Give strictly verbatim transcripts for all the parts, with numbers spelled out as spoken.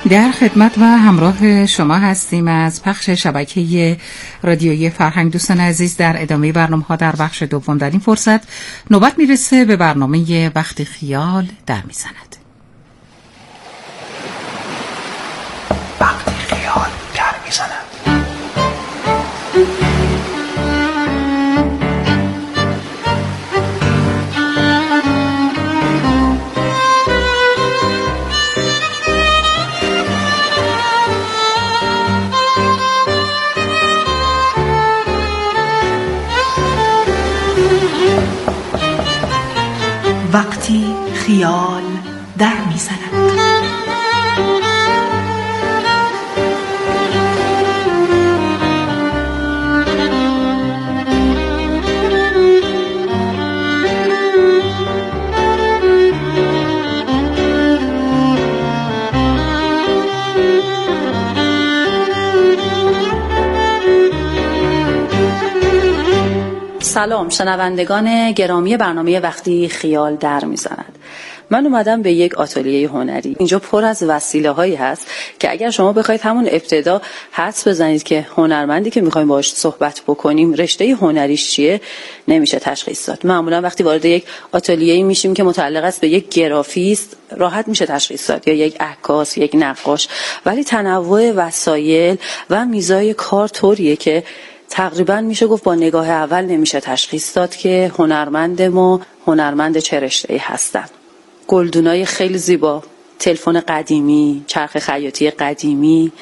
در خدمت و همراه شما هستیم از پخش شبکه رادیویی فرهنگ. دوستان عزیز، در ادامه برنامه‌ها در بخش دوم در این فرصت نوبت میرسه به برنامه وقتی خیال در میزند. وقتی خیال در میزند. وقتی خیال در میزند. سلام شنوندگان گرامی برنامه وقتی خیال در میزند. من اومدم به یک آتلیه هنری. اینجا پر از وسیله هایی هست که اگر شما بخواید همون ابتدا حدس بزنید که هنرمندی که میخوایم باهاش صحبت بکنیم رشته هنریش چیه، نمیشه تشخیص داد. معمولا وقتی وارد یک آتلیه میشیم که متعلق است به یک گرافیست راحت میشه تشخیص داد، یا یک عکاس، یک نقاش، ولی تنوع وسایل و میزای کار طوریه که تقریبا میشه گفت با نگاه اول نمیشه تشخیص داد که هنرمند ما هنرمند چه رشته‌ای هستن. گلدونای خیلی زیبا، تلفن قدیمی، چرخ خیاطی قدیمی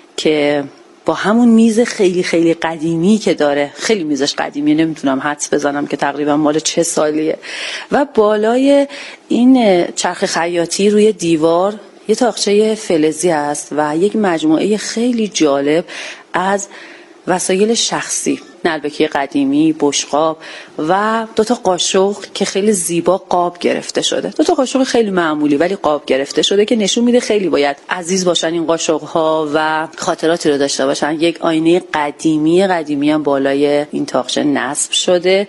که با همون میز خیلی خیلی قدیمی که داره، خیلی میزش قدیمی، نمیتونم حدس بزنم که تقریبا مال چه سالیه، و بالای این چرخ خیاطی روی دیوار یه تاقچه فلزی است و یک مجموعه خیلی جالب از وسایل شخصی، نلبکی قدیمی، بشقاب و دو تا قاشق که خیلی زیبا قاب گرفته شده. دو تا قاشق خیلی معمولی ولی قاب گرفته شده که نشون میده خیلی باید عزیز باشن این قاشق ها و خاطراتی رو داشته باشن. یک آینه قدیمی قدیمی هم بالای این تاقچه نصب شده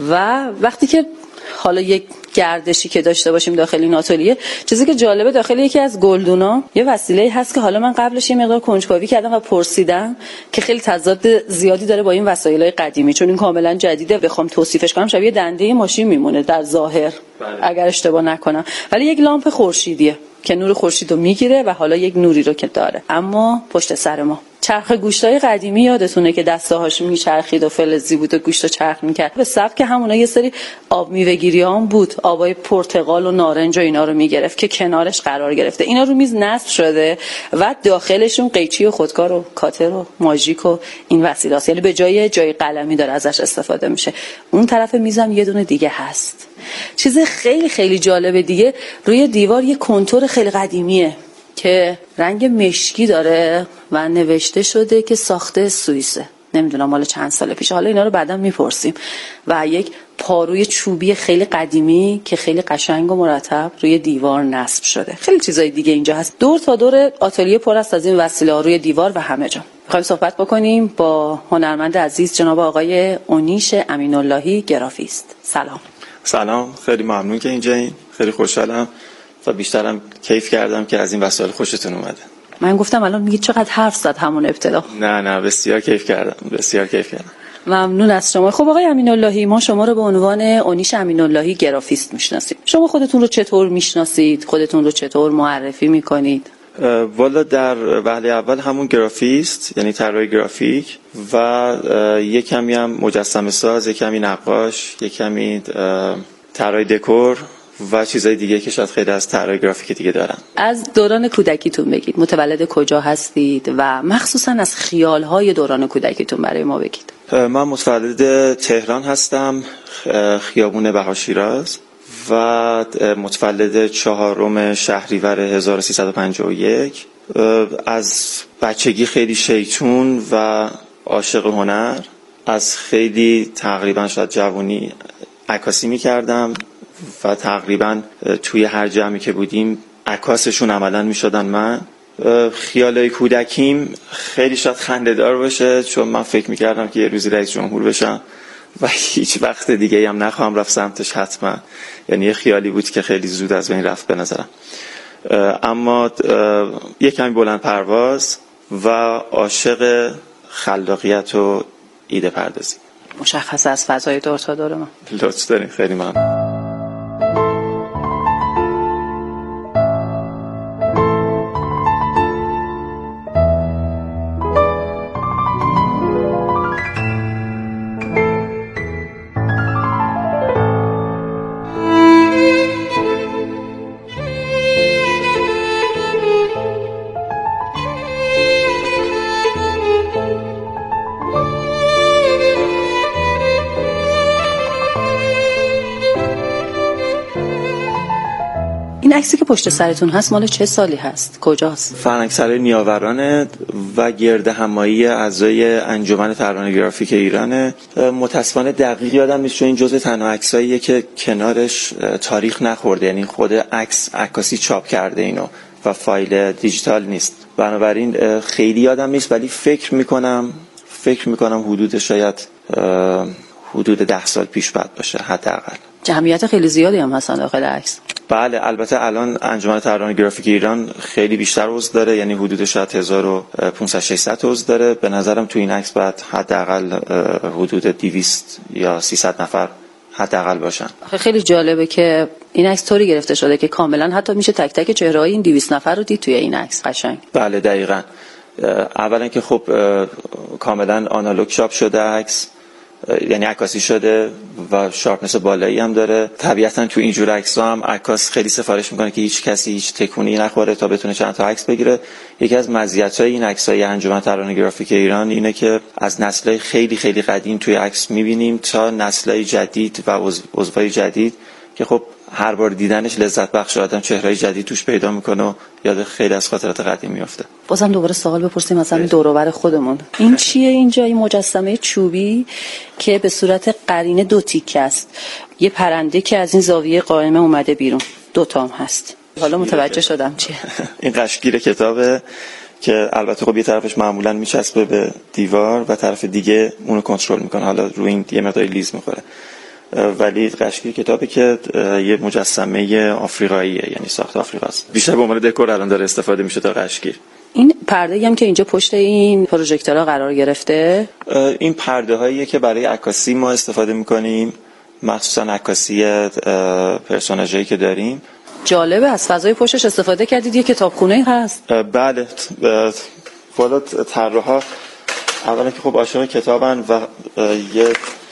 و وقتی که حالا یک گردشی که داشته باشیم داخل این آتلیه، چیزی که جالبه داخل یکی از گلدونا یه وسیله هست که حالا من قبلش یه مقدار کنجکاوی کردم و پرسیدم که خیلی تضاد زیادی داره با این وسایل‌های قدیمی، چون این کاملا جدیده. بخوام توصیفش کنم شبیه دنده ماشین میمونه در ظاهر، بله. اگر اشتباه نکنم، ولی یک لامپ خورشیدیه که نور خورشید رو میگیره و حالا یک نوری رو که داره. اما پشت سر ما چرخ گوشتای قدیمی یادتونه که دسته‌هاش میچرخید و فلزی بود و گوشتو چرخ میکرد. به سبک همونا یه سری آب میوه‌گیریام بود، آبای پرتقال و نارنج و اینا رو میگرفت که کنارش قرار گرفته. اینا رو میز نصب شده و داخلشون قیچی و خودکار و کاتر و ماژیک و این وسیله‌است، یعنی به جای جای قلمی داره ازش استفاده میشه. اون طرف میزم یه دونه دیگه هست. چیز خیلی خیلی جالب دیگه، روی دیوار یه کنتور خیلی قدیمیه که رنگ مشکی داره و نوشته شده که ساخته سوئیسه. نمیدونم مال چند سال پیش، حالا اینا رو بعدا میپرسیم. و یک پاروی چوبی خیلی قدیمی که خیلی قشنگ و مرتب روی دیوار نصب شده. خیلی چیزای دیگه اینجا هست. دور تا دور آتلیه پر است از این وسیله ها روی دیوار و همه جا. میخوایم صحبت بکنیم با هنرمند عزیز جناب آقای اونیش امین‌اللهی، گرافیست. سلام. سلام، خیلی ممنون که اینجایین. خیلی خوشحالم و بیشترم کیف کردم که از این وسایل خوشتون اومده. من گفتم الان میگید چقدر حرف زد همون ابتدا. نه نه بسیار کیف کردم، بسیار کیف کردم. ممنون از شما. خب آقای امین‌اللهی، ما شما رو به عنوان اونیش امین‌اللهی گرافیست میشناسیم. شما خودتون رو چطور میشناسید؟ خودتون رو چطور معرفی میکنید؟ والا در وهله اول همون گرافیست، یعنی طراح گرافیک، و یک کمی هم مجسمه ساز، یک کمی نقاش، یک کمی طراح دکور و چیزای دیگه که شاید خیلی از طراح گرافیک دیگه دارن. از دوران کودکیتون بگید، متولد کجا هستید و مخصوصا از خیال‌های دوران کودکیتون برای ما بگید. من متولد تهران هستم، خیابون بها شیراز، و متولد چهارم شهریور هزار و سیصد و پنجاه و یک. از بچگی خیلی شیطون و عاشق هنر، از خیلی تقریبا شاید جوانی عکاسی می‌کردم و تقریبا توی هر جمعی که بودیم عکاسشون عملاً می‌شدن. من خیالای کودکیم خیلی شاید خنده‌دار باشه، چون من فکر می‌کردم که یه روزی رئیس جمهور بشم و هیچ وقت دیگه هم نخواهم رفت سمتش حتما. یعنی یه خیالی بود که خیلی زود از بین رفت به نظرم. اما یک کمی بلند پرواز و عاشق خلاقیت و ایده پردازی. مشخصه از فضای دور تا دور ما. لطف دارین، خیلی ممنون. این عکسی که پشت سرتون هست مال چه سالی هست؟ کجاست؟ فرهنگسرای نیاورانه و گرد همایی اعضای انجمن طراحان گرافیک ایرانه. متاسفانه دقیق یادم نیست چون این جزء تنها عکساییه که کنارش تاریخ نخورده، یعنی خود عکس عکاسی چاپ کرده اینو و فایل دیجیتال نیست، بنابراین خیلی یادم نیست، ولی فکر میکنم فکر میکنم حدود شاید حدود ده سال پیش بعد باشه حداقل. جمعیت خیلی زیادی هم هستن داخل عکس. بله، البته الان انجمن طراحان گرافیک ایران خیلی بیشتر عضو داره، یعنی حدود شاید هزار و پانصد ششصد عضو داره. به نظرم تو این عکس باید حداقل حدود دویست یا سیصد نفر حداقل باشن. خیلی جالبه که این عکس طوری گرفته شده که کاملا حتی میشه تک تک چهره‌های این دویست نفر رو دید توی این عکس. قشنگ. بله دقیقاً. اولا که خب کاملا آنالوگ چاپ شده عکس، یعنی عکاسی شده و شارپنس بالایی هم داره. طبیعتا تو اینجور عکس‌ها هم عکاس خیلی سفارش میکنه که هیچ کسی هیچ تکونی نخوره تا بتونه چند تا عکس بگیره. یکی از مزیت‌های این عکس‌های انجمن طراحان گرافیک ایران اینه که از نسل‌های خیلی خیلی قدیم توی عکس می‌بینیم تا نسل‌های جدید و عضوهای جدید که خب هر بار دیدنش لذت بخش، آدم چهره‌ای جدید توش پیدا میکنه و یاد خیلی از خاطرات قدیم میفته. بازم دوباره سوال بپرسیم مثلا این دور و بر خودمون، این چیه اینجا؟ این مجسمه چوبی که به صورت قرینه دو تیکه است، یه پرنده که از این زاویه قائمه اومده بیرون، دو تام هست. حالا متوجه شدم چیه. این قشگیر کتابه که البته خب یه طرفش معمولا میچسبه به دیوار و طرف دیگه اونو کنترل میکنه، حالا روی این یه مقدار لیز میخوره، ولی قشگیر کتابی که یه مجسمه آفریقاییه، یعنی ساخت آفریقاست. بیشتر به عنوان دکور الان داره استفاده میشه تا قشگیر. این پرده هم که اینجا پشت این پروژکتورها قرار گرفته، این پرده هاییه که برای عکاسی ما استفاده میکنیم، مخصوصا عکاسی پرسوناژایی که داریم. جالبه از فضای پشتش استفاده کردید، یه کتابخونه هست. بله، والا طراحا اولا که خب عاشق کتابن و یه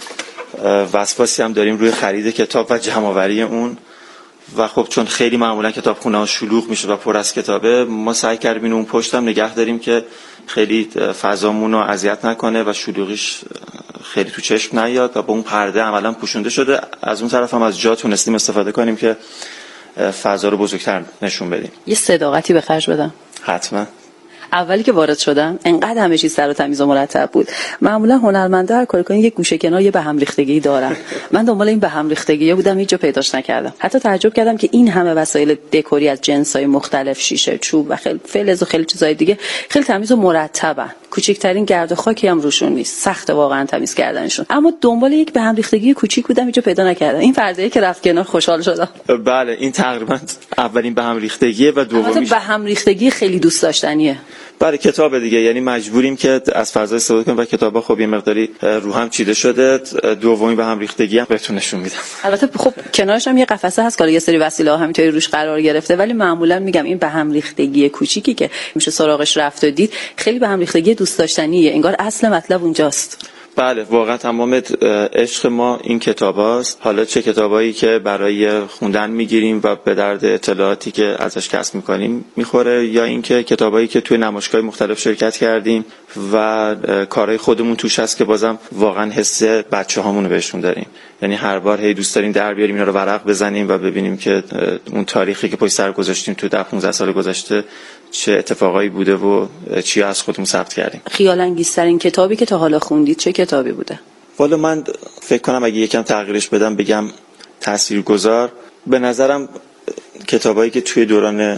وسواسی هم داریم روی خرید کتاب و جمع‌آوری اون، و خب چون خیلی معمولا کتابخونه‌ها شلوغ میشه و پر از کتابه، ما سعی کردیم اون پشت هم نگه داریم که خیلی فضامون رو اذیت نکنه و شلوغیش خیلی تو چشم نیاد و با اون پرده عملا پوشونده شده. از اون طرف هم از جا تونستیم استفاده کنیم که فضا رو بزرگتر نشون بدیم. یه صداقتی به خرج بدم. حتما. اولی که وارد شدم انقدر همه چیز سر و تمیز و مرتب بود. معمولا هنرمندا هر کاری کنن یه گوشه کنار یه به هم ریختگی دارن. من دنبال این به هم ریختگی‌ها بودم، هیچ جا پیداش نکردم. حتی تعجب کردم که این همه وسایل دکوری از جنس‌های مختلف، شیشه، چوب و خیلی فلز و خیلی چیزای دیگه خیلی تمیز و مرتبن. کوچکترین گرد و خاکی هم روشون نیست. سخت واقعا تمیز کردنشون. اما دنبال یک به هم ریختگی کوچیک بودم، هیچ جا پیدا نکردم. این فردایی که رفت کنار خوشحال شدم. بله، این تقریبا اولین به هم ریختگیه و دومیش به هم ریختگی خیلی دوست داشتنیه. برای کتاب دیگه، یعنی مجبوریم که از فضای استفاده کنیم و کتابا خب یه مقداری رو هم چیده شده. دومی به هم ریختگی هم بهتون نشون میدم. البته خب کنارش هم یه قفسه هست که یه سری وسیله ها همینطوری روش قرار گرفته، ولی معمولا میگم این به هم ریختگی کوچیکی که میشه سراغش رفت و دید خیلی به هم ریختگی دوست داشتنیه، انگار اصل مطلب اونجاست. بله، واقعا تمام عشق ما این کتاباست. حالا چه کتابایی که برای خوندن میگیریم و به درد اطلاعاتی که ازش کسب میکنیم میخوره، یا اینکه کتابایی که توی نمایشگاه مختلف شرکت کردیم و کارهای خودمون توش هست که بازم واقعا حس بچه‌هامون رو بهشون داریم. یعنی هر بار هی دوست داریم در بیاریم اینا رو ورق بزنیم و ببینیم که اون تاریخی که پشت سر گذاشتیم تو ده پانزده سال گذشته چه اتفاقایی بوده و چی از خودمون ثبت کردیم. خیال انگیزترین کتابی که تا حالا خوندید چه کتابی بوده؟ والا من فکر کنم اگه یکم تغییرش بدم بگم تاثیرگذار، به نظرم کتابایی که توی دوران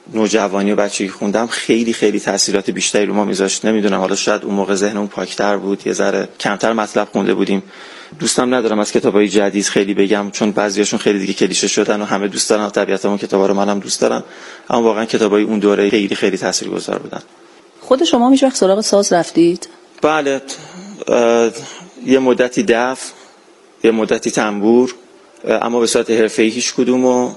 نوجوانی و بچگی خوندم خیلی خیلی تاثیرات بیشتری رو ما میذاشت. نمیدونم، حالا شاید اون موقع ذهنمون پاکتر بود، یه ذره کمتر مطلب خونده بودیم. دوستم ندارم از کتابای جدید خیلی بگم چون بعضیاشون خیلی دیگه کلیشه شدن و همه دوست دارن، طبیعتا اون کتابا رو منم دوست دارم، اما واقعا کتابای اون دوره خیلی خیلی تاثیرگذار بودن. خود شما هیچ وقت سراغ ساز رفتید؟ بله، یه مدتی دف، یه مدتی تنبور، اما به صورت حرفه‌ای هیچ کدومو.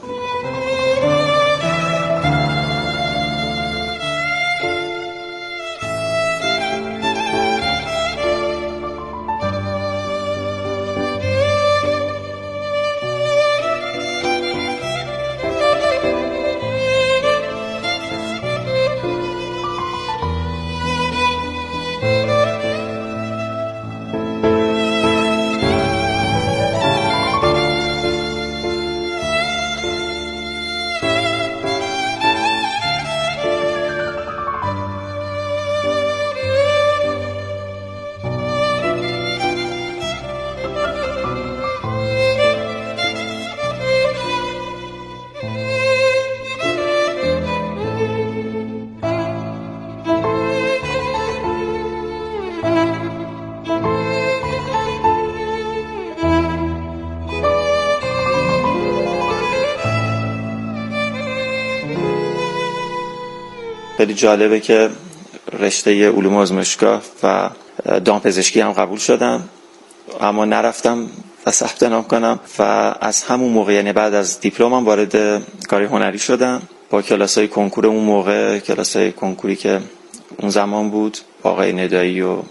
خیلی جالبه که رشته علوم آزمایشگاه و دامپزشکی هم قبول شدم، اما نرفتم و ثبت نام کنم و از همون موقع، یعنی بعد از دیپلمم، وارد کار هنری شدم با کلاسای کنکور اون موقع، کلاسای کنکوری که اون زمان بود، آقای ندایی و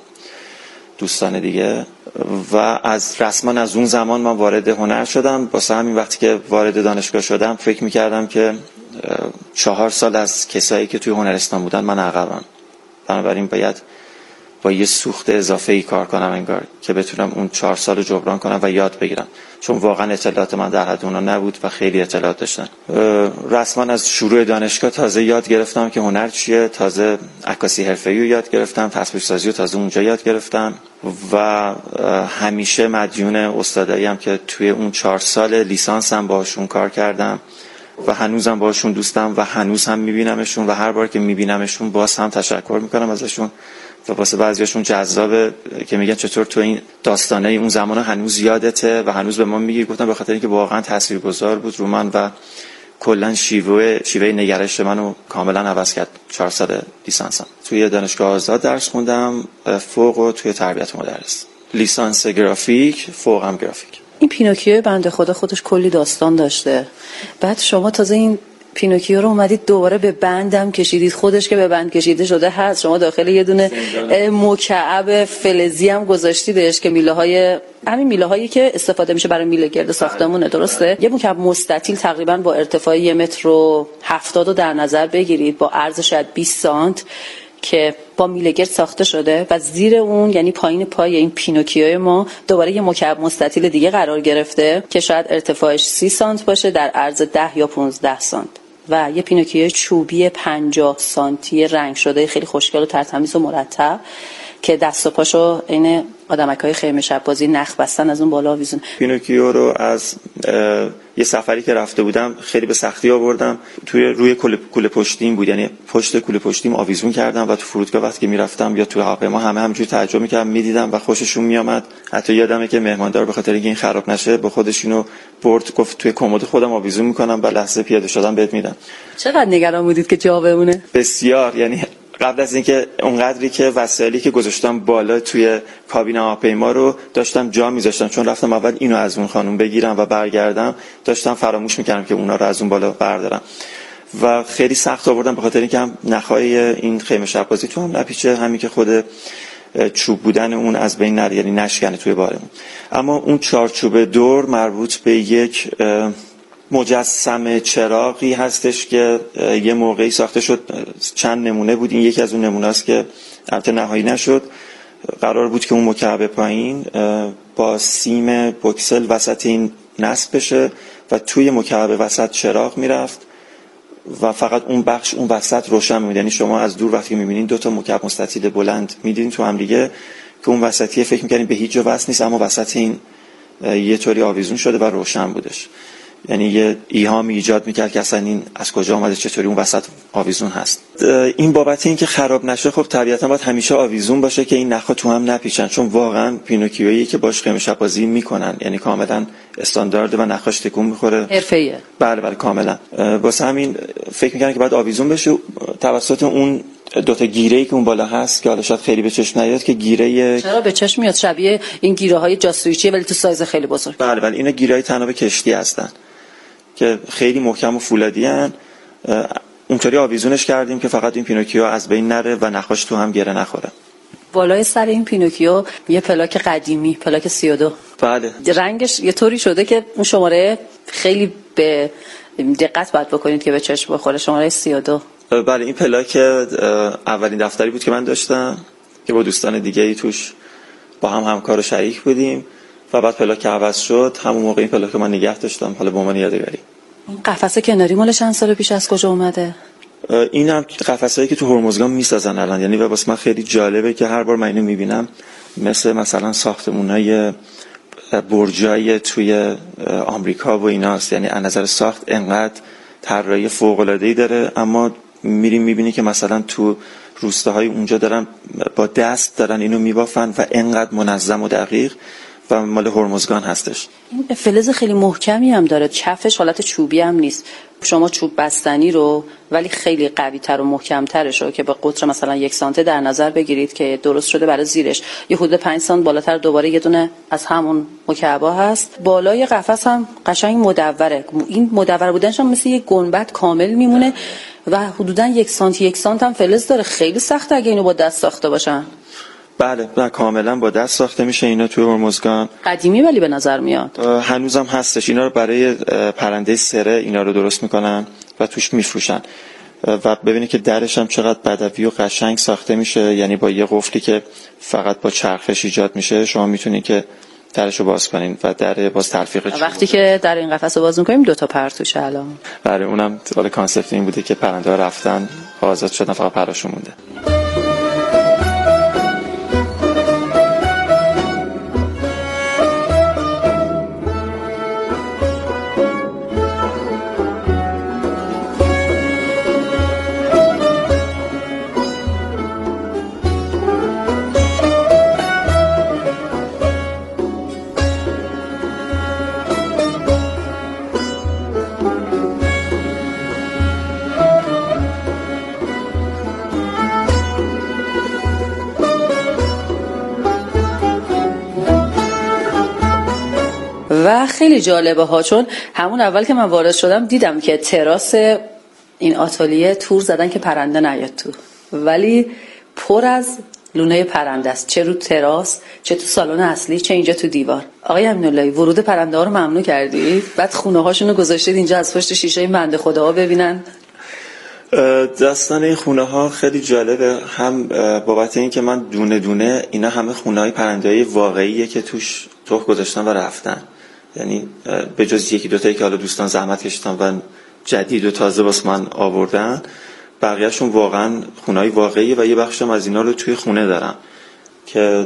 دوستان دیگه. و از رسما از اون زمان من وارد هنر شدم. واسه همین وقتی که وارد دانشگاه شدم فکر می‌کردم که چهار سال از کسایی که توی هنرستان بودن من عقبم، بنابراین باید با یه سوخت اضافه‌ای کار کنم انگار که بتونم اون چهار سال رو جبران کنم و یاد بگیرم، چون واقعا اطلاعات من در حد اونا نبود و خیلی اطلاعات داشتن. رسما از شروع دانشگاه تازه یاد گرفتم که هنر چیه، تازه عکاسی حرفه‌ای رو یاد گرفتم، تصویر سازی رو تازه اونجا یاد گرفتم و همیشه مدیون استاداییم که توی اون چهار سال لیسانسم باشون کار کردم و هنوزم باشون دوستم و هنوز هم میبینمشون و هر بار که میبینمشون باز هم تشکر میکنم ازشون و واسه بعضیاشون جذابه که میگن چطور تو این داستانه اون زمان هنوز یادته و هنوز به ما میگی. گفتم به خاطر اینکه واقعا تاثیرگذار بود رو من و کلا شیوه شیوه نگرش منو کاملا عوض کرد. چهار سال لیسانسم توی دانشگاه آزاد درس خوندم، فوق و توی تربیت مدرس، لیسانس گرافیک، فوقم گرافیک. این پینوکیو بنده خدا خودش کلی داستان داشته، بعد شما تازه این پینوکیو رو اومدید دوباره به بندم کشیدید، خودش که به بند کشیده شده هست، شما داخل یه دونه مکعب فلزی هم گذاشتیدش که میله های همین میله هایی که استفاده میشه برای میله گرد ساختمونه، درسته؟ یه مکعب مستطیل تقریبا با ارتفاع یه متر و هفتاد رو در نظر بگیرید، با عرض شاید بیست سانت که با میله گرد ساخته شده و زیر اون، یعنی پایین پای این پینوکیوی ما، دوباره یه مکعب مستطیل دیگه قرار گرفته که شاید ارتفاعش سی سانت باشه در عرض ده یا پانزده سانت و یه پینوکیوی چوبی پنجاه سانتی رنگ شده خیلی خوشگل و ترتمیز و مرتب که دست و پاشو عین آدمکای خیمه شب بازی نخ بستن از اون بالا آویزون. پینوکیو رو از یه سفری که رفته بودم خیلی به سختی آوردم. توی روی کوله پشتیم بود، یعنی پشت کوله پشتیم آویزون کردم و تو فرودگاه وقتی که میرفتم یا تو هواپیما همه همینجوری تعجب میکردم، میدیدم و خوششون میامد. حتی یادمه که مهماندار به خاطر اینکه این خراب نشه با خودش اینو برد، گفت توی کمد خودم آویزون میکنم و لحظه پیاده شدم بهت میدم. چقدر نگران بودید که جا بمونه؟ بسیار، یعنی قبل از اینکه اونقدری که وسایلی که گذاشتم بالا توی کابین هواپیما رو داشتم جا میذاشتم، چون رفتم اول اینو از اون خانم بگیرم و برگردم، داشتم فراموش میکردم که اونا رو از اون بالا بردارم و خیلی سخت آوردم به خاطر اینکه هم نخای این خیمه شب‌بازی تو هم نپیچه، همین که خود چوب بودن اون از بین نره، یعنی نشکنه توی بارمون. اما اون چارچوب دور مربوط به یک مجسمه چراغی هستش که یه موقعی ساخته شد، چند نمونه بود، این یکی از اون نمونه است که البته نهایی نشد. قرار بود که اون مکعب پایین با سیم بوکسل وسط این نصب بشه و توی مکعب وسط چراغ میرفت و فقط اون بخش اون وسط روشن می‌بود. یعنی شما از دور وقتی می‌بینید دو تا مکعب مستطیل بلند می‌دیدین تو هم دیگه که اون وسطیه فکر می‌کنید به هیچ جا وصل نیست، اما وسط این یه طوری آویزون شده و روشن بودش. یعنی یه ایهام ایجاد میکرد که اصلا این از کجا آمده، چطوری اون وسط آویزون هست. این بابت این که خراب نشه خب طبیعتا باید همیشه آویزون باشه که این نخا تو هم نپیچن، چون واقعا پینوکیویی که باش خیمه شب بازی میکنن، یعنی کاملا استاندارد و نخاش تکون میخوره، حرفه‌ایه. بله بله کاملا. واسه همین فکر میکنن که باید آویزون بشه توسط اون دو تا گیره‌ای که اون بالا هست که حالا شاید خیلی به چشم نیاد که گیره. چرا به چشم میاد؟ شبیه این گیره‌های جاسویچیه ولی تو سایز خیلی بزرگ. بله بله اینا گیره‌های تناب کشتی هستن که خیلی محکم و فولادی ان. اونطوری آویزونش کردیم که فقط این پینوکیو از بین نره و نخاش تو هم گره نخوره. بالای سر این پینوکیو یه پلاک قدیمی، پلاک سی و دو. بله. رنگش یه طوری شده که اون شماره خیلی به دقت باید بکنید که به چشم بخوره، شماره سی و دو. بله این پلاک اولین دفتری بود که من داشتم که با دوستان دیگه‌ای توش با هم همکار و شریک بودیم و بعد پلاک عوض شد. همون موقع این پلاک من نگه داشتم حالا به عنوان یادگاری. این قفسه کناری مال چند سال پیش از کجا اومده؟ این هم قفسه‌ای که تو هرمزگان میسازن الان، یعنی واسه من خیلی جالبه که هر بار من اینو میبینم مثل مثلا ساختمونای برجای توی آمریکا و ایناست، یعنی از نظر ساخت انقدر طراحی فوق‌العاده‌ای داره، اما میریم میبینی که مثلا تو روستاهای اونجا دارن با دست دارن اینو میبافن و انقدر منظم و دقیق و مال هرمزگان هستش. این فلز خیلی محکمی هم داره، چفش حالت چوبی هم نیست. شما چوب بستنی رو ولی خیلی قوی تر و محکم ترش رو که به قطر مثلا یک سانته در نظر بگیرید که درست شده برای زیرش، یه حدود پنج سانت بالاتر دوباره یه دونه از همون مکعبا هست. بالای قفس هم قشنگ مدوره، این مدور بودنش هم مثل یه گنبد کامل میمونه و حدودا یک سانت یک سانت هم فلز داره. خیلی سخته اگه اینو با دست ساخته باشن. بله نه کاملا با دست ساخته میشه اینا توی هرمزگان. قدیمی ولی به نظر میاد هنوزم هستش. اینا رو برای پرنده سره اینا رو درست میکنن و توش میفروشن و ببینید که درش هم چقدر بدوی و قشنگ ساخته میشه، یعنی با یه قفلی که فقط با چرخش ایجاد میشه شما میتونید که درشو باز کنین و در باز تلفیق چوب. وقتی که در این قفس رو باز میکنیم دو تا پر توشه الان. بله اونم حالا کانسپت این بوده که پرنده ها رفتن آزاد شدن فقط پراشون مونده. و خیلی جالبه ها، چون همون اول که من وارد شدم دیدم که تراس این آتلیه تور زدن که پرنده نیاد تو، ولی پر از لونه پرنده است، چه رو تراس چه تو سالن اصلی چه اینجا تو دیوار. آقای امین‌اللهی ورود پرنده ها رو ممنوع کردید، بعد خونه هاشون رو گذاشتید اینجا از پشت شیشه این بنده خداها ببینن. داستان این خونه ها خیلی جالبه، هم بابت این که من دونه دونه اینا همه خونه های پرنده های واقعیه که توش تخم گذاشتن و رفتن، یعنی به جز یکی دوتایی که حالا دوستان زحمت کشیدن و جدید و تازه واسه من آوردن، بقیه‌شون واقعا خونه‌های واقعیه و یه بخشم از اینا رو توی خونه دارم که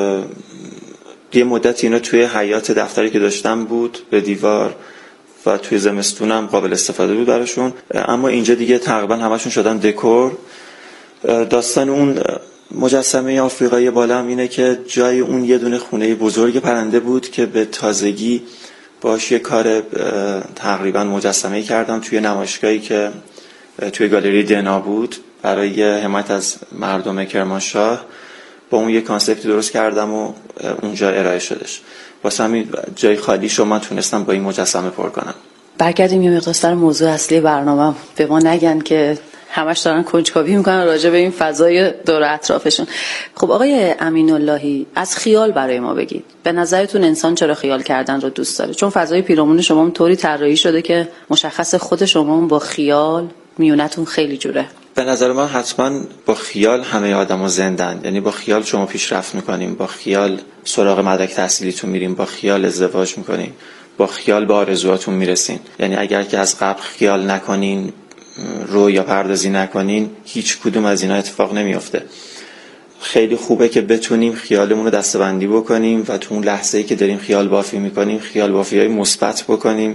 یه مدت اینا توی حیاط دفتری که داشتم بود به دیوار و توی زمستونم قابل استفاده بود براشون، اما اینجا دیگه تقریبا همشون شدن دکور. داستان اون مجسمه آفریقایی بالا هم اینه که جای اون یه دونه خونه بزرگ پرنده بود که به تازگی باش یه کار تقریبا مجسمه‌ای کردم توی نمایشگاهی که توی گالری دنا بود برای حمایت از مردم کرمانشاه. با اون یه کانسپتی درست کردم و اونجا ارائه شدش. واسه همین جای خالیشو من تونستم با این مجسمه پر کنم. برگردیم یه مقدار سر موضوع اصلی برنامه، به ما نگن که همش دارن کنجکاوی میکنن راجع به این فضای دور اطرافشون. خب آقای امین‌اللهی از خیال برای ما بگید، به نظرتون انسان چرا خیال کردن رو دوست داره؟ چون فضای پیرامون شما هم طوری طراحی شده که مشخص خود شما با خیال میونتون خیلی جوره. به نظر من حتما با خیال همه آدم‌ها زندن، یعنی با خیال شما پیشرفت میکنیم، با خیال سراغ مدرک تحصیلیتون میریم، با خیال ازدواج میکنیم، با خیال به آرزوهاتون میرسین. یعنی اگر که از قبل خیال نکنین، رویا پردازی نکنین، هیچ کدوم از اینا اتفاق نمیافته. خیلی خوبه که بتونیم خیالمون رو دسته‌بندی بکنیم و تو اون لحظه‌ای که داریم خیال بافی میکنیم خیال بافی‌های مثبت بکنیم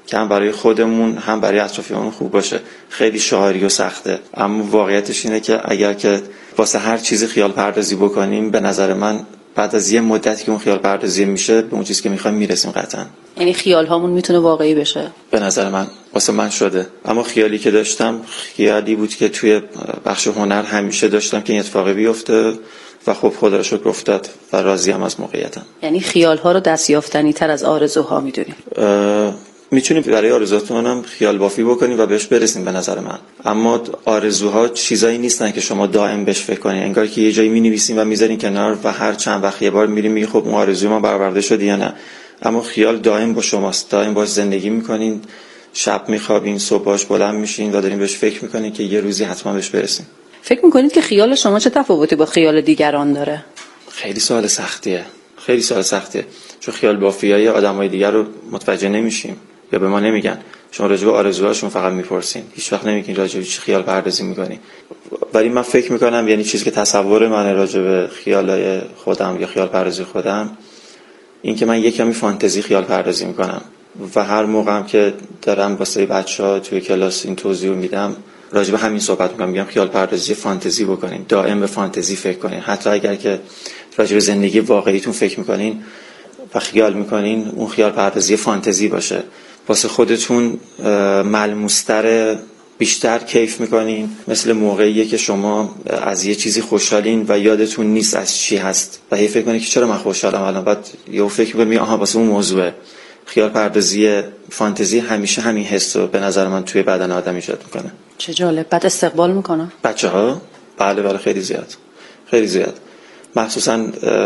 که هم برای خودمون هم برای اطرافیانمون خوب باشه. خیلی شعاری و سخته، اما واقعیتش اینه که اگر که واسه هر چیزی خیال پردازی بکنیم، به نظر من بعد از یه مدتی که اون خیال پردازی میشه به اون چیزی که میخوایم میرسیم قطعا. یعنی خیال هامون میتونه واقعی بشه؟ به نظر من واسه من شده. اما خیالی که داشتم خیالی بود که توی بخش هنر همیشه داشتم که این اتفاقی بیفته و خب خدا رو شکر افتاد و راضیم از موقعیتم. یعنی خیال ها رو دستیافتنی تر از آرزوها میدونیم؟ میتونیم برای آرزوهاتون هم خیال بافی بکنیم و بهش برسیم به نظر من. اما آرزوها چیزایی نیستن که شما دائم بهش فکر کنین. انگار که یه جایی مینویسین و میذارین کنار و هر چند وقت یه بار میرین میگی خب اون آرزوی ما برآورده شد یا نه. اما خیال دائم با شماست، دائم باش زندگی میکنین، شب میخوابین، صبحش بلند میشین و دارین بهش فکر میکنین که یه روزی حتما بهش برسین. فکر میکنید که خیال شما چه تفاوتی با خیال دیگران داره؟ خیلی سوال سختیه. خیلی سوال سختیه. چون خیال بافیای آدمای دیگر رو متوجه نمیشیم یا به ما نمیگن. شما راجع به آرزوهاشون فقط میپرسین، هیچ وقت نمیگین راجع به چی خیال پردازی میکنین. ولی من فکر میکنم یعنی چیزی که تصور من راجع به خیالای خودم یا خیال پردازی خودم این که من یک کمی فانتزی خیال پردازی میکنم و هر موقعم که دارم واسه بچه‌ها توی کلاس این توضیح میدم راجع به همین صحبت میکنم، میگم خیال پردازی فانتزی بکنین، دائم به فانتزی فکر کنین. حتی اگر که راجع به زندگی واقعیتون فکر میکنین و خیال میکنین، اون خیال پردازی فانتزی باشه. واسه خودتون ملموس‌تر، بیشتر کیف میکنین. مثل موقعیه که شما از یه چیزی خوشحالین و یادتون نیست از چی هست و هی فکر کنید که چرا من خوشحالم الان، بعد یهو فکر میکنید آها واسه اون موضوعه. خیال پردازی فانتزی همیشه همین حس رو به نظر من توی بدن آدم ایجاد میکنه. چه جالب. بعد استقبال میکنن بچه‌ها؟ بله بله خیلی زیاد، خیلی زیاد. مخصوصا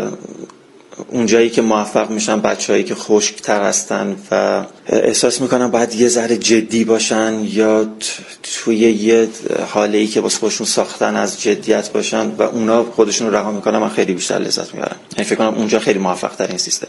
اون جایی که موفق میشن بچه‌هایی که خشک‌تر هستن و احساس میکنن باید یه ذره جدی باشن یا توی یه حاله‌ای که واسه خودشون ساختن از جدیت باشن و اونا خودشون رو رها میکنن، من خیلی بیشتر لذت میبرم. یعنی فکر کنم اونجا خیلی موفق تر این سیستم.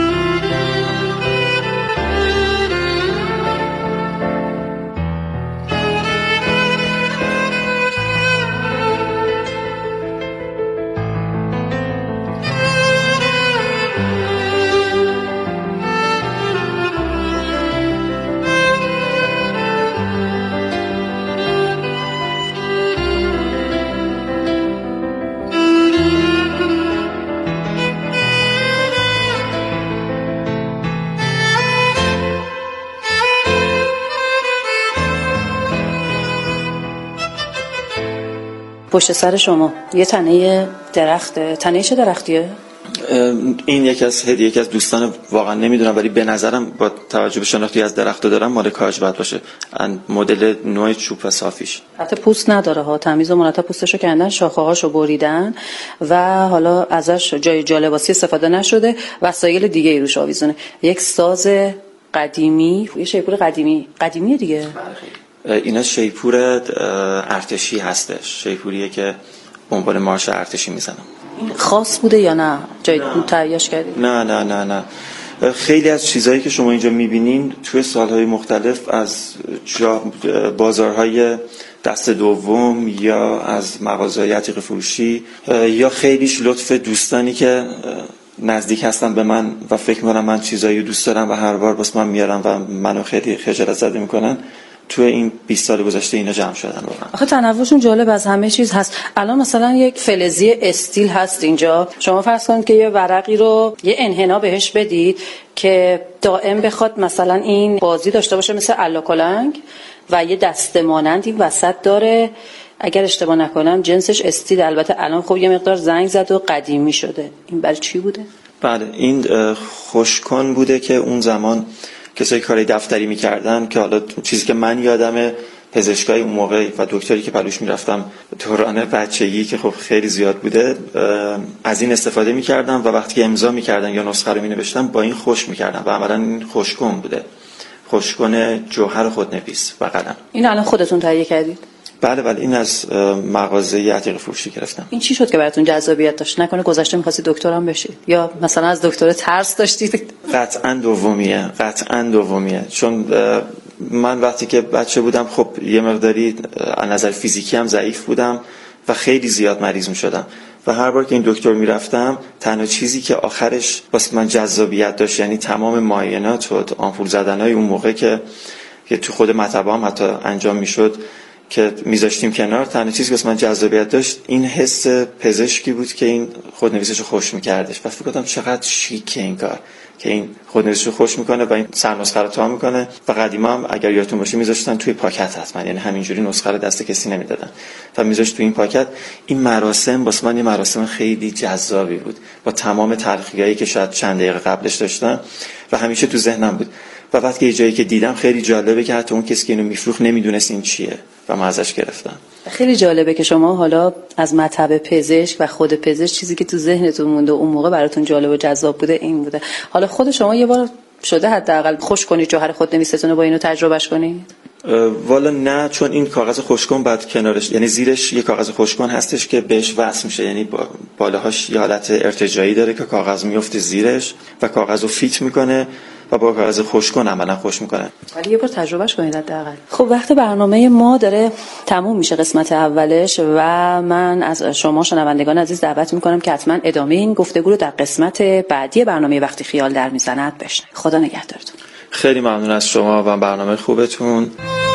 پشت سر شما یه تنه درخته. تنه چه درختیه؟ این یکی از هدیه یکی از دوستان، واقعا نمیدونم ولی به نظرم با توجه به شناختی از درختو دارم مال کاج باید باشه، مدل نوع چوب و صافیش. حتی پوست نداره ها، تمیز و مرتب پوستشو کندن، شاخه‌هاشو بریدن و حالا ازش جای جالباسی استفاده نشده، وسایل دیگه ای روش آویزونه. یک ساز قدیمی، یه شیپور قدیمی قدیمیه دیگه. اینا شیپور ارتشی هستش، شیپوریه که بمبال مارش ارتشی میزنم. خاص بوده یا نه؟ جای تهیه‌اش کردید؟ نه نه نه نه خیلی از چیزهایی که شما اینجا میبینین توی سالهای مختلف از بازارهای دست دوم یا از مغازه‌های عتیق فروشی یا خیلیش لطف دوستانی که نزدیک هستن به من و فکر می‌کنم من چیزایی دوست دارم و هر بار واسه من میارم و منو خیلی خجالت زده میکنن، توی این بیست سال گذشته اینا جمع شدن. واقعا آخه تنوعشون جالب از همه چیز هست. الان مثلا یک فلزی استیل هست اینجا، شما فرض کنید که یه ورقی رو یه انحنا بهش بدید که دائم بخواد مثلا این بازی داشته باشه مثل الاکلنگ و یه دسته مانند این وسط داره، اگر اشتباه نکنم جنسش استیل، البته الان خب یه مقدار زنگ زد و قدیمی شده. این برای چی بوده؟ بله این خوشکن بوده که اون زمان کسایی کاری دفتری میکردن که حالا چیزی که من یادمه پزشکای اون موقع و دکتری که پلوش میرفتم دوران بچگی که خب خیلی زیاد بوده از این استفاده میکردن و وقتی که امضا میکردن یا نسخه رو مینوشتن با این خوش میکردن و عملاً این خوشکن بوده، خوشکن جوهر خودنویس و قلم. این الان خودتون تهیه کردید؟ بله بله این از مغازه عتیق فروشی گرفتم. این چی شد که براتون جذابیت داشت؟ نکنه گذشته می‌خواستید دکترام بشید یا مثلا از دکتر ترس داشتید؟ قطعاً دومیه، قطعاً دومیه. چون من وقتی که بچه بودم خب یه مقداری از نظر فیزیکی هم ضعیف بودم و خیلی زیاد مریض می‌شدم و هر بار که این دکتر میرفتم تنها چیزی که آخرش واسه من جذابیت داشت، یعنی تمام معاینات و آمپول زدنهای اون موقع که که تو خود مطب‌ها هم حتی انجام میشد که میذاشتیم کنار، تنها چیزی که واسه من جذابیت داشت این حس پزشکی بود که این خودنویسشو خوش میکردش و فکر کردم چقدر شیکه این کار که این خودنویسشو خوش میکنه و این سرنسخه رو تا میکنه. و قدیما هم اگر یادتون باشه میذاشتن توی پاکت حتما، یعنی همینجوری نسخه رو دست کسی نمیدادن و میذاشت توی این پاکت. این مراسم واسه من یه مراسم خیلی جذابی بود با تمام تلخیایی که شاید چند دقیقه قبلش داشتم و همیشه تو ذهنم بود. و وقتی یه جایی که دیدم خیلی جالبه که حتی اون کسی که اینو میفروخت نمیدونست این چیه و من ازش گرفتم. خیلی جالبه که شما حالا از مطب پزشک و خود پزشک چیزی که تو ذهنتون مونده اون موقع براتون جالب و جذاب بوده این بوده. حالا خود شما یه بار شده حداقل خوش کنید جوهر خودنویستون رو با اینو تجربهش کنید؟ والا نه، چون این کاغذ خوشکن بعد کنارش، یعنی زیرش یه کاغذ خوشکن هستش که بهش وصل میشه، یعنی بالاهاش یه حالت ارتجاعی داره که کاغذ میفته زیرش و کاغذ رو فیت میکنه و با کاغذ خوشکن عملا خوش میکنه. ولی یه بار تجربهش کنید حداقل. خب وقت برنامه ما داره تموم میشه قسمت اولش و من از شما شنوندگان عزیز دعوت میکنم که حتما ادامه این گفتگو رو در قسمت بعدی برنامه وقتی خیال در میزند بشنوید. خدا نگهدارتون. خیلی ممنون از شما و برنامه خوبتون.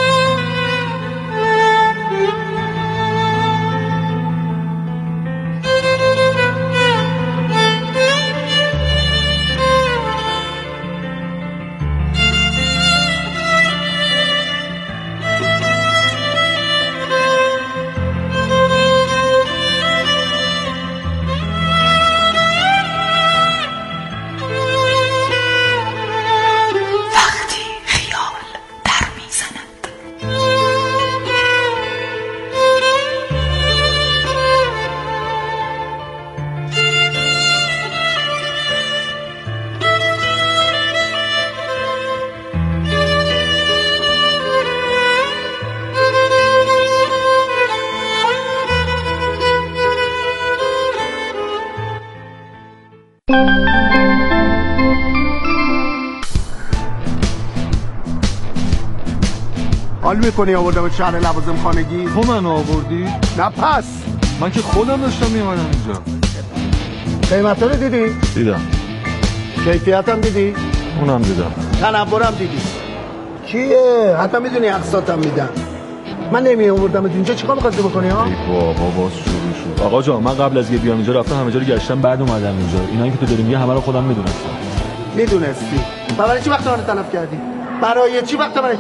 حال میکنی آوردم شهر لوازم خانگی؟ تو من آوردی؟ نه پس من که خودم داشتم میامدم اینجا. قیمت رو دیدی؟ دیدم. کیفیت هم دیدی؟ اونم دیدم. تنورم دیدی؟ کیه؟ حتی میدونی اقساطم میدن. من نمی آوردم اینجا چیکار می‌خواستی بکنی ها؟ ای بابا باز شروع شد. آقا جان من قبل از که بیام اینجا رفتم همه جا رو گشتم بعد اومدم اینجا. اینایی که تو داری میگه همه رو خودم میدونستم. میدونستی؟ برای چی وقت من تلف کردی؟ برای چی وقت من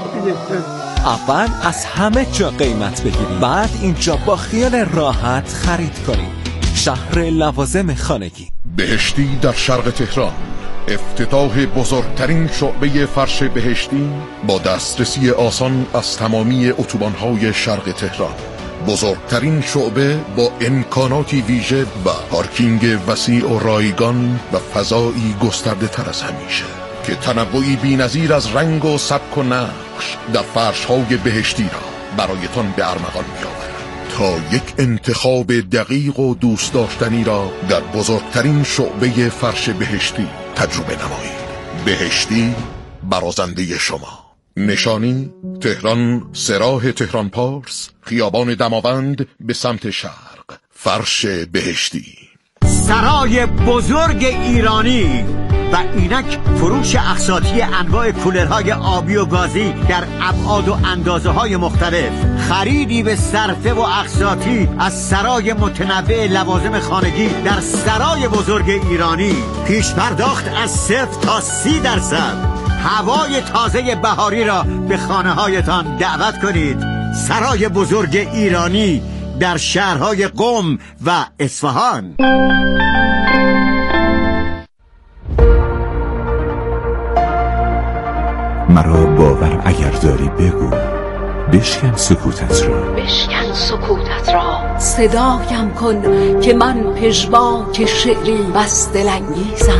اول از همه جا قیمت بگیرید، بعد اینجا با خیال راحت خرید کنید. شهر لوازم خانگی بهشتی در شرق تهران، افتتاح بزرگترین شعبه فرش بهشتی با دسترسی آسان از تمامی اتوبان‌های شرق تهران. بزرگترین شعبه با امکاناتی ویژه و پارکینگ وسیع و رایگان و فضایی گسترده تر از همیشه که تنوعی بی‌نظیر از رنگ و سبک و نقش در فرش‌های بهشتی را برایتان به ارمغان می‌آورد تا یک انتخاب دقیق و دوست داشتنی را در بزرگترین شعبه فرش بهشتی تجربه نمایید. بهشتی برازنده شما. نشانی تهران، سراح تهران پارس، خیابان دماوند به سمت شرق. فرش بهشتی. سرای بزرگ ایرانی و اینک فروش اقساطی انواع کولرهای آبی و گازی در ابعاد و اندازه های مختلف، خریدی به صرفه و اقساطی از سرای متنوع لوازم خانگی در سرای بزرگ ایرانی، پیش پرداخت از صفر تا سی درصد، هوای تازه بهاری را به خانه هایتان دعوت کنید. سرای بزرگ ایرانی در شهرهای قم و اصفهان. مرا باور اگر داری بگو، بشکن سکوتت را، بشکن سکوتت را، صدایم کن که من پژواک شعری بس دلانگیزم.